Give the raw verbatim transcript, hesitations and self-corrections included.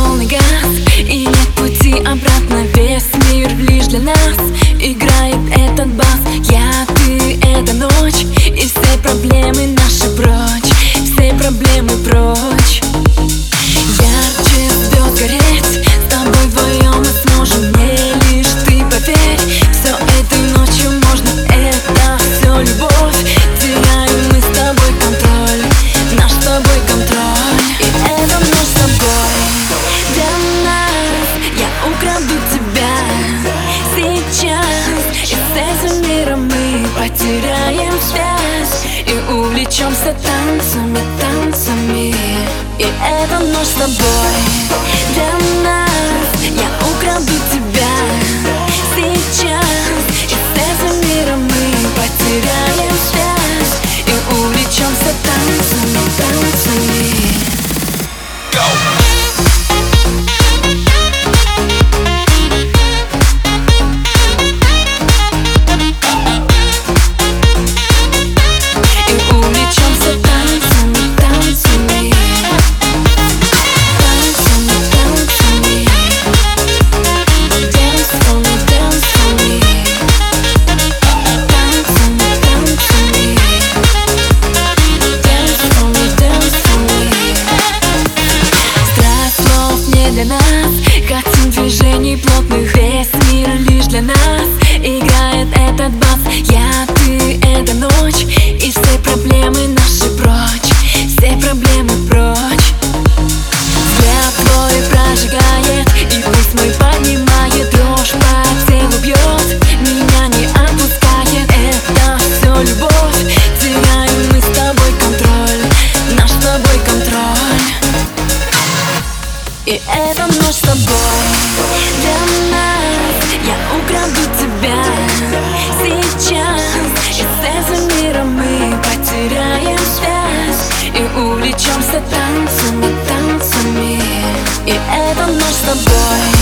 полный газ, и нет пути обратно. Весь мир лишь для нас играет этот бас. Я, ты, эта ночь, и все проблемы наши прочь, все проблемы прочь. Ярче звезд гореть, с тобой вдвоем мы сможем. Не лишь ты поверь, все этой ночью можно. Это все любовь, теряем мы с тобой контроль, наш с тобой контроль. И это ночь с тобой для нас. Я украду тебя сейчас, и с этим миром мы потеряем связь и увлечемся танцами, танцами. И это ночь с тобой для нас. Я украду тебя сейчас, и с этим миром мы потеряем связь и увлечемся танцами, танцами. Для нас хотим движений плотных, весь мир лишь для нас играет этот бас. Я, ты, эта ночь, и все проблемы наши прочь, все проблемы прочь. Взгляд твой прожигает, и пусть мой поднимает дрожь, по телу бьет, меня не отпускает. Это все любовь, теряем мы с тобой контроль, наш с тобой контроль. И это ночь с тобой для нас. Я украду тебя сейчас, и с этим миром мы потеряем связь и увлечемся танцами, танцами. И это ночь с тобой.